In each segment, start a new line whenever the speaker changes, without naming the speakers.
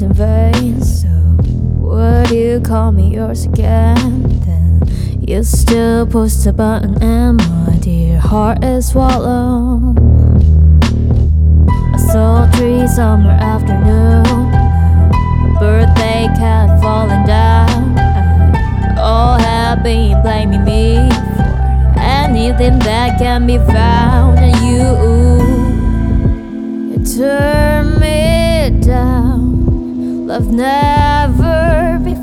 heart in vain. So would you call me yours again? Then you still push the button and my dear heart is swallowed. A sultry summer afternoon, a birthday cat falling down. All have been blaming me for anything that can be found, and you turn me down. Love never be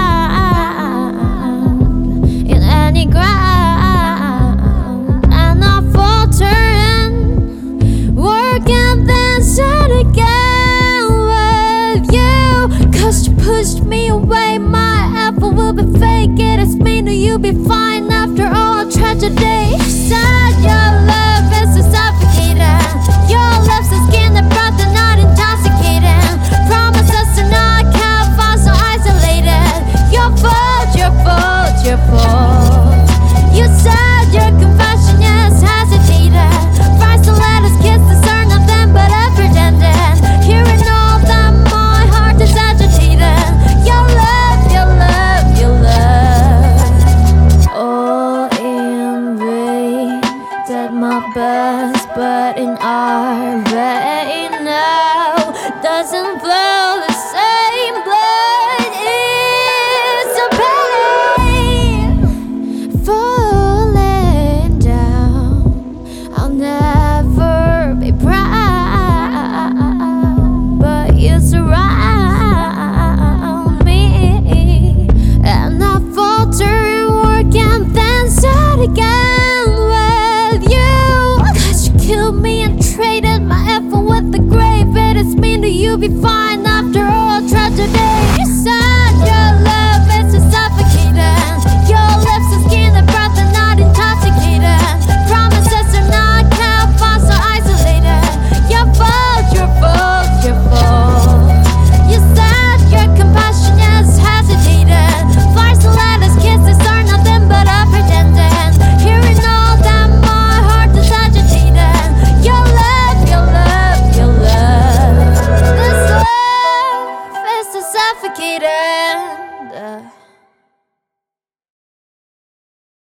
found in any ground, and I falter and work and then start again with you. 'Cause you pushed me away, my effort will be fake. It is mean that you'll be fine after all a tragedy. You said your love is so suffocating, your lips and skin that brought the night intoxicating. Promises to not care, far so isolated. Your fault, your fault, your fault. You said your confession is hesitated. Writes the letters, kisses are nothing but effort ended. Hearing all that, my heart is agitated. Your love, your love, your love, all in vain. Did my best, but in our way now doesn't feel the same. Blood is a pain, falling down. I'll never be proud, but you surround me, and I falter and work and then start again with you. 'Cause you killed me and traded my effort with the grave. It is mean that you be fine